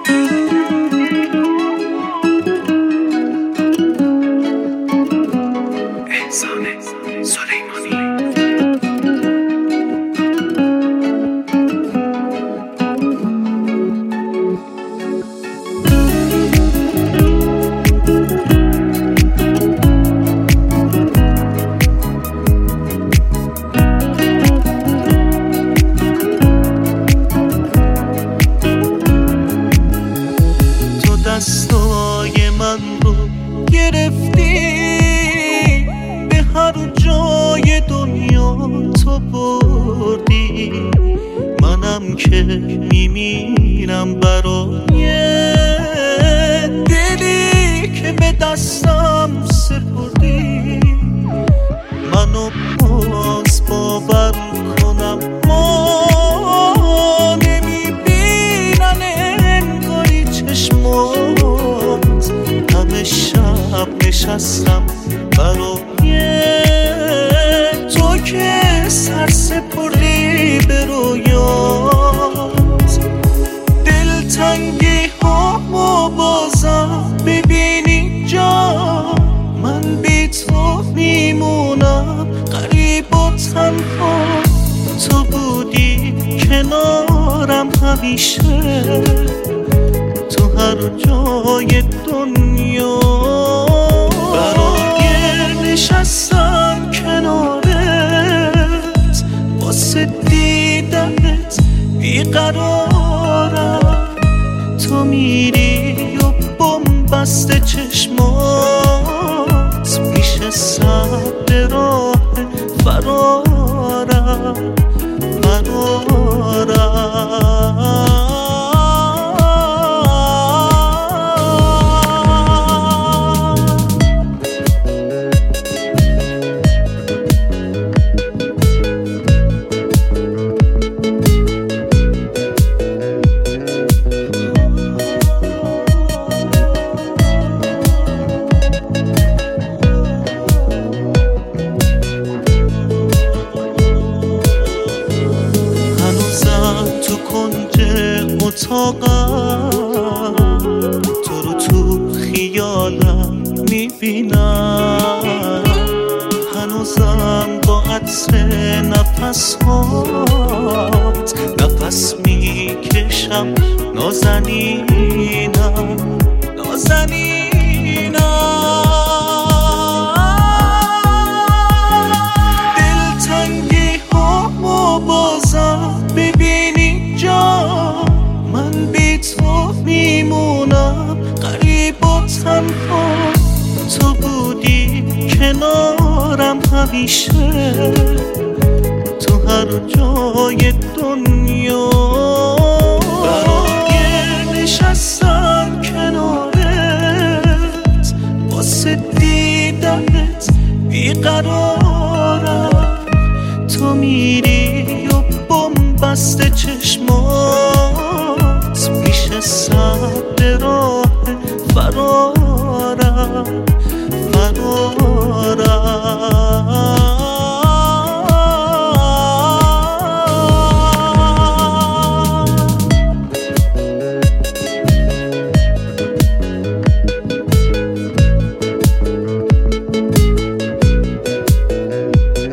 دستای من رو گرفتی، به هر جای دنیا تو بردی. منم که میمیرم برای دلی که به دستم سپردی. منو باز باور کنم ما نمیبینن انگاری چشمات. همه شب نشستم برای تو که سر سپردی به رویات. دلتنگی ها بازم ببینی جا، من بی تو میمونم غریب و تنها. تو بودی کنارم همیشه، تو هر جای دنیا. برای نشستم کنارت، واسه دیدنت بیقرارم. تو میری و بن‌بسته چشمات، میشه صبر راه فرارم. اتاقم تو رو تو خیالم میبینم، هنوزم با عطر نفس هات نفس میکشم. نازنینم دلتنگی ها بازم ببینی جا، من بی تو میمونم غریب و تنها. تو بودی کنارم همیشه، تو هر جای دنیا. برای نشستم کنارت، واسه دیدنت بیقرارم. تو میری و بن‌بسته چشمات،